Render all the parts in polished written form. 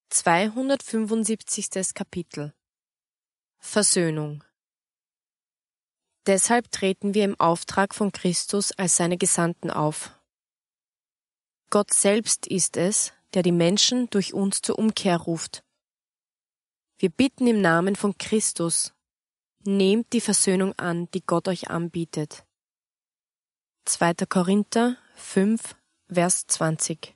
275. Kapitel Versöhnung. Deshalb treten wir im Auftrag von Christus als seine Gesandten auf. Gott selbst ist es, der die Menschen durch uns zur Umkehr ruft. Wir bitten im Namen von Christus, nehmt die Versöhnung an, die Gott euch anbietet. 2. Korinther 5, Vers 20.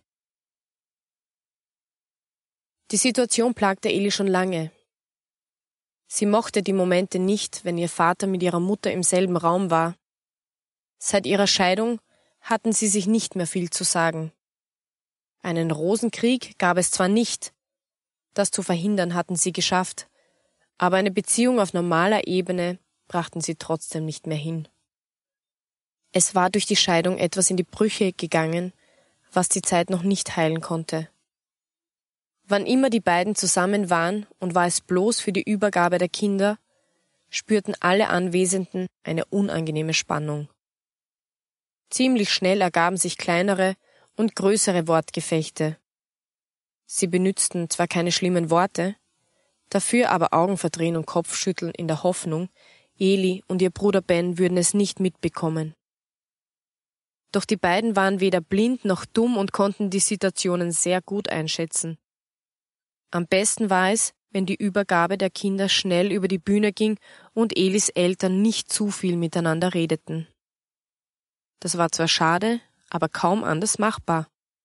Die Situation plagte Eli schon lange. Sie mochte die Momente nicht, wenn ihr Vater mit ihrer Mutter im selben Raum war. Seit ihrer Scheidung hatten sie sich nicht mehr viel zu sagen. Einen Rosenkrieg gab es zwar nicht, das zu verhindern hatten sie geschafft, aber eine Beziehung auf normaler Ebene brachten sie trotzdem nicht mehr hin. Es war durch die Scheidung etwas in die Brüche gegangen, was die Zeit noch nicht heilen konnte. Wann immer die beiden zusammen waren und war es bloß für die Übergabe der Kinder, spürten alle Anwesenden eine unangenehme Spannung. Ziemlich schnell ergaben sich kleinere und größere Wortgefechte. Sie benützten zwar keine schlimmen Worte, dafür aber Augenverdrehen und Kopfschütteln in der Hoffnung, Eli und ihr Bruder Ben würden es nicht mitbekommen. Doch die beiden waren weder blind noch dumm und konnten die Situationen sehr gut einschätzen. Am besten war es, wenn die Übergabe der Kinder schnell über die Bühne ging und Elis Eltern nicht zu viel miteinander redeten. Das war zwar schade, aber kaum anders machbar.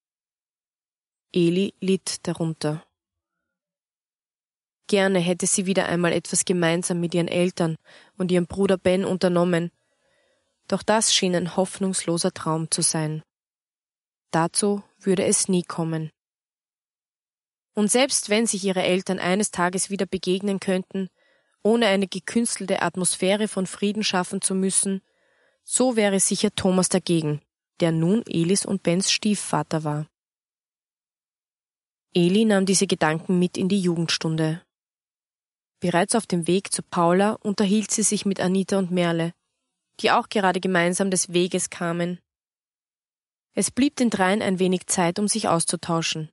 Eli litt darunter. Gerne hätte sie wieder einmal etwas gemeinsam mit ihren Eltern und ihrem Bruder Ben unternommen, doch das schien ein hoffnungsloser Traum zu sein. Dazu würde es nie kommen. Und selbst wenn sich ihre Eltern eines Tages wieder begegnen könnten, ohne eine gekünstelte Atmosphäre von Frieden schaffen zu müssen, so wäre sicher Thomas dagegen, der nun Elis und Bens Stiefvater war. Eli nahm diese Gedanken mit in die Jugendstunde. Bereits auf dem Weg zu Paula unterhielt sie sich mit Anita und Merle, die auch gerade gemeinsam des Weges kamen. Es blieb den dreien ein wenig Zeit, um sich auszutauschen.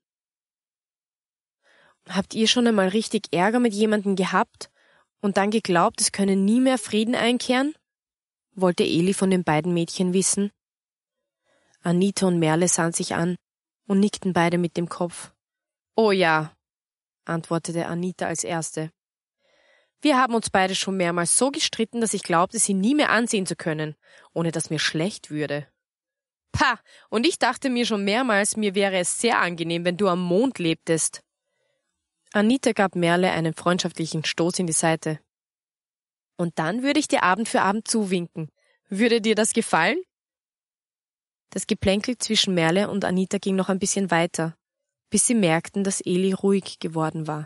Habt ihr schon einmal richtig Ärger mit jemandem gehabt und dann geglaubt, es könne nie mehr Frieden einkehren? Wollte Eli von den beiden Mädchen wissen. Anita und Merle sahen sich an und nickten beide mit dem Kopf. Oh ja, antwortete Anita als Erste. Wir haben uns beide schon mehrmals so gestritten, dass ich glaubte, sie nie mehr ansehen zu können, ohne dass mir schlecht würde. Pah, und ich dachte mir schon mehrmals, mir wäre es sehr angenehm, wenn du am Mond lebtest. Anita gab Merle einen freundschaftlichen Stoß in die Seite. Und dann würde ich dir Abend für Abend zuwinken. Würde dir das gefallen? Das Geplänkel zwischen Merle und Anita ging noch ein bisschen weiter, bis sie merkten, dass Eli ruhig geworden war.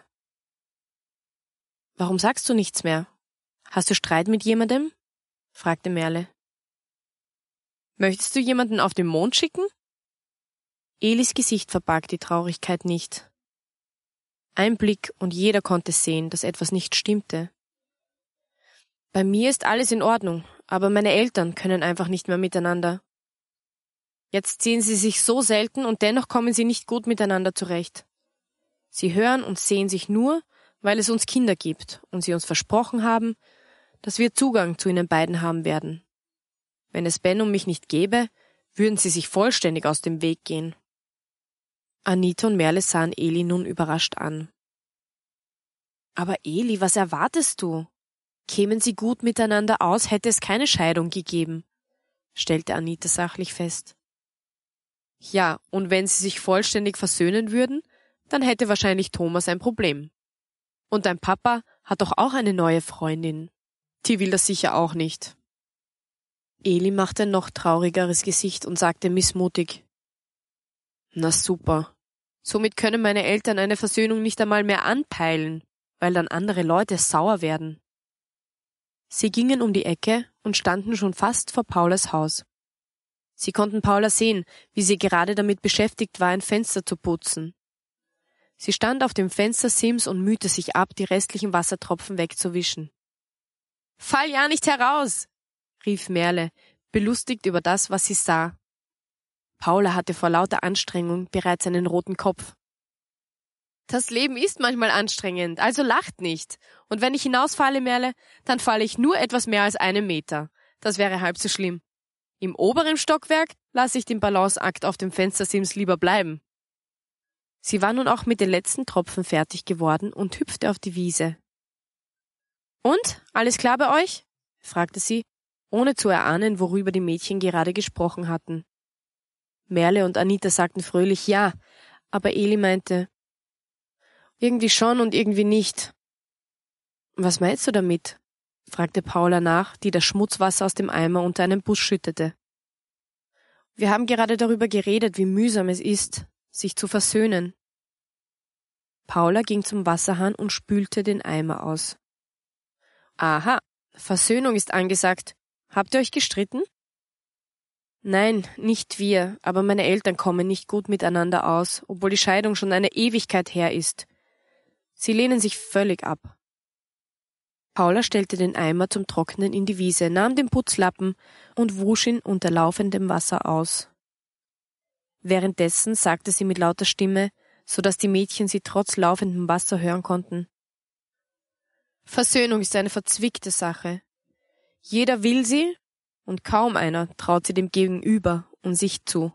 »Warum sagst du nichts mehr? Hast du Streit mit jemandem?« fragte Merle. »Möchtest du jemanden auf den Mond schicken?« Elis Gesicht verbarg die Traurigkeit nicht. Ein Blick und jeder konnte sehen, dass etwas nicht stimmte. Bei mir ist alles in Ordnung, aber meine Eltern können einfach nicht mehr miteinander. Jetzt sehen sie sich so selten und dennoch kommen sie nicht gut miteinander zurecht. Sie hören und sehen sich nur, weil es uns Kinder gibt und sie uns versprochen haben, dass wir Zugang zu ihnen beiden haben werden. Wenn es Ben und mich nicht gäbe, würden sie sich vollständig aus dem Weg gehen. Anita und Merle sahen Eli nun überrascht an. »Aber Eli, was erwartest du? Kämen sie gut miteinander aus, hätte es keine Scheidung gegeben«, stellte Anita sachlich fest. »Ja, und wenn sie sich vollständig versöhnen würden, dann hätte wahrscheinlich Thomas ein Problem. Und dein Papa hat doch auch eine neue Freundin. Die will das sicher auch nicht.« Eli machte ein noch traurigeres Gesicht und sagte missmutig, »Na super. Somit können meine Eltern eine Versöhnung nicht einmal mehr anpeilen, weil dann andere Leute sauer werden.« Sie gingen um die Ecke und standen schon fast vor Paulas Haus. Sie konnten Paula sehen, wie sie gerade damit beschäftigt war, ein Fenster zu putzen. Sie stand auf dem Fenstersims und mühte sich ab, die restlichen Wassertropfen wegzuwischen. »Fall ja nicht heraus«, rief Merle, belustigt über das, was sie sah. Paula hatte vor lauter Anstrengung bereits einen roten Kopf. Das Leben ist manchmal anstrengend, also lacht nicht. Und wenn ich hinausfalle, Merle, dann falle ich nur etwas mehr als 1 Meter. Das wäre halb so schlimm. Im oberen Stockwerk lasse ich den Balanceakt auf dem Fenstersims lieber bleiben. Sie war nun auch mit den letzten Tropfen fertig geworden und hüpfte auf die Wiese. Und, alles klar bei euch? Fragte sie, ohne zu erahnen, worüber die Mädchen gerade gesprochen hatten. Merle und Anita sagten fröhlich ja, aber Eli meinte, irgendwie schon und irgendwie nicht. Was meinst du damit? Fragte Paula nach, die das Schmutzwasser aus dem Eimer unter einem Busch schüttete. Wir haben gerade darüber geredet, wie mühsam es ist, sich zu versöhnen. Paula ging zum Wasserhahn und spülte den Eimer aus. Aha, Versöhnung ist angesagt. Habt ihr euch gestritten? Nein, nicht wir, aber meine Eltern kommen nicht gut miteinander aus, obwohl die Scheidung schon eine Ewigkeit her ist. Sie lehnen sich völlig ab. Paula stellte den Eimer zum Trocknen in die Wiese, nahm den Putzlappen und wusch ihn unter laufendem Wasser aus. Währenddessen sagte sie mit lauter Stimme, so dass die Mädchen sie trotz laufendem Wasser hören konnten. Versöhnung ist eine verzwickte Sache. Jeder will sie, und kaum einer traut sie dem Gegenüber und sich zu.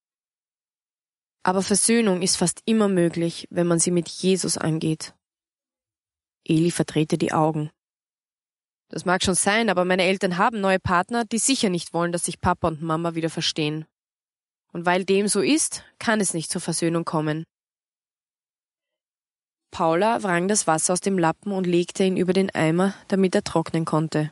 Aber Versöhnung ist fast immer möglich, wenn man sie mit Jesus angeht. Eli verdrehte die Augen. Das mag schon sein, aber meine Eltern haben neue Partner, die sicher nicht wollen, dass sich Papa und Mama wieder verstehen. Und weil dem so ist, kann es nicht zur Versöhnung kommen. Paula wrang das Wasser aus dem Lappen und legte ihn über den Eimer, damit er trocknen konnte.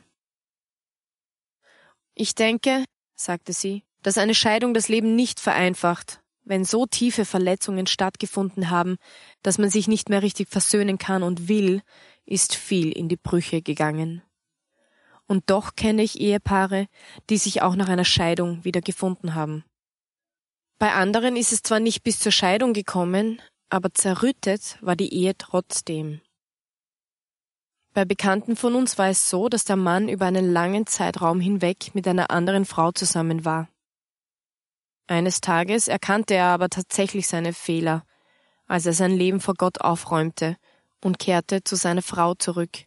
Ich denke, sagte sie, dass eine Scheidung das Leben nicht vereinfacht, wenn so tiefe Verletzungen stattgefunden haben, dass man sich nicht mehr richtig versöhnen kann und will, ist viel in die Brüche gegangen. Und doch kenne ich Ehepaare, die sich auch nach einer Scheidung wieder gefunden haben. Bei anderen ist es zwar nicht bis zur Scheidung gekommen, aber zerrüttet war die Ehe trotzdem. Bei Bekannten von uns war es so, dass der Mann über einen langen Zeitraum hinweg mit einer anderen Frau zusammen war. Eines Tages erkannte er aber tatsächlich seine Fehler, als er sein Leben vor Gott aufräumte und kehrte zu seiner Frau zurück.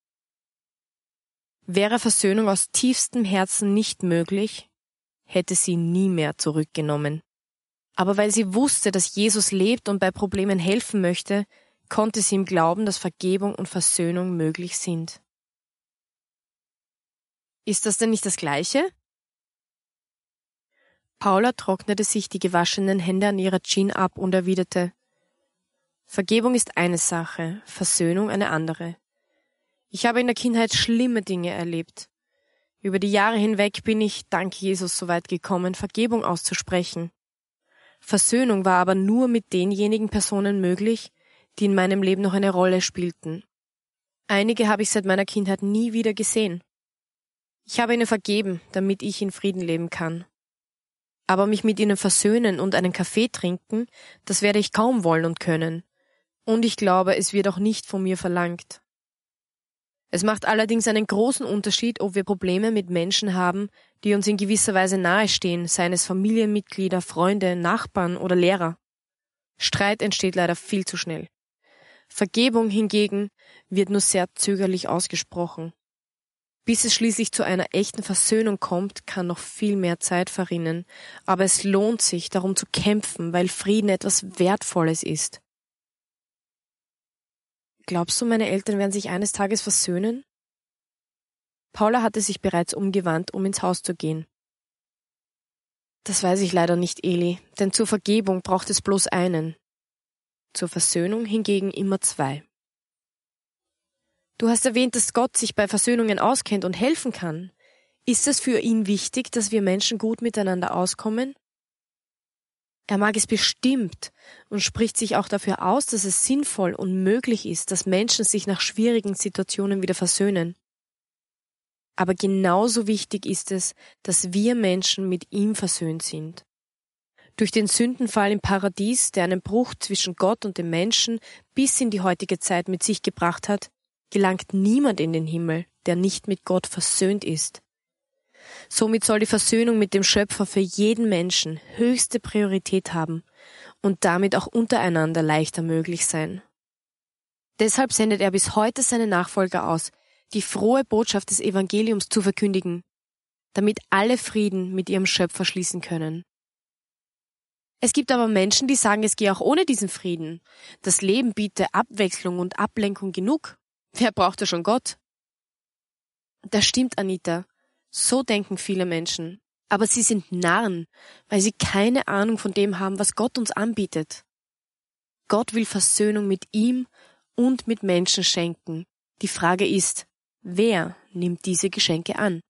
Wäre Versöhnung aus tiefstem Herzen nicht möglich, hätte sie nie mehr zurückgenommen. Aber weil sie wusste, dass Jesus lebt und bei Problemen helfen möchte, konnte sie ihm glauben, dass Vergebung und Versöhnung möglich sind. Ist das denn nicht das Gleiche? Paula trocknete sich die gewaschenen Hände an ihrer Jeans ab und erwiderte, Vergebung ist eine Sache, Versöhnung eine andere. Ich habe in der Kindheit schlimme Dinge erlebt. Über die Jahre hinweg bin ich, dank Jesus, so weit gekommen, Vergebung auszusprechen. Versöhnung war aber nur mit denjenigen Personen möglich, die in meinem Leben noch eine Rolle spielten. Einige habe ich seit meiner Kindheit nie wieder gesehen. Ich habe ihnen vergeben, damit ich in Frieden leben kann. Aber mich mit ihnen versöhnen und einen Kaffee trinken, das werde ich kaum wollen und können. Und ich glaube, es wird auch nicht von mir verlangt. Es macht allerdings einen großen Unterschied, ob wir Probleme mit Menschen haben, die uns in gewisser Weise nahestehen, seien es Familienmitglieder, Freunde, Nachbarn oder Lehrer. Streit entsteht leider viel zu schnell. Vergebung hingegen wird nur sehr zögerlich ausgesprochen. Bis es schließlich zu einer echten Versöhnung kommt, kann noch viel mehr Zeit verrinnen, aber es lohnt sich, darum zu kämpfen, weil Frieden etwas Wertvolles ist. Glaubst du, meine Eltern werden sich eines Tages versöhnen? Paula hatte sich bereits umgewandt, um ins Haus zu gehen. Das weiß ich leider nicht, Eli, denn zur Vergebung braucht es bloß einen. Zur Versöhnung hingegen immer 2. Du hast erwähnt, dass Gott sich bei Versöhnungen auskennt und helfen kann. Ist es für ihn wichtig, dass wir Menschen gut miteinander auskommen? Er mag es bestimmt und spricht sich auch dafür aus, dass es sinnvoll und möglich ist, dass Menschen sich nach schwierigen Situationen wieder versöhnen. Aber genauso wichtig ist es, dass wir Menschen mit ihm versöhnt sind. Durch den Sündenfall im Paradies, der einen Bruch zwischen Gott und dem Menschen bis in die heutige Zeit mit sich gebracht hat, gelangt niemand in den Himmel, der nicht mit Gott versöhnt ist. Somit soll die Versöhnung mit dem Schöpfer für jeden Menschen höchste Priorität haben und damit auch untereinander leichter möglich sein. Deshalb sendet er bis heute seine Nachfolger aus, die frohe Botschaft des Evangeliums zu verkündigen, damit alle Frieden mit ihrem Schöpfer schließen können. Es gibt aber Menschen, die sagen, es gehe auch ohne diesen Frieden. Das Leben biete Abwechslung und Ablenkung genug. Wer braucht ja schon Gott? Das stimmt, Anita. So denken viele Menschen. Aber sie sind Narren, weil sie keine Ahnung von dem haben, was Gott uns anbietet. Gott will Versöhnung mit ihm und mit Menschen schenken. Die Frage ist, wer nimmt diese Geschenke an?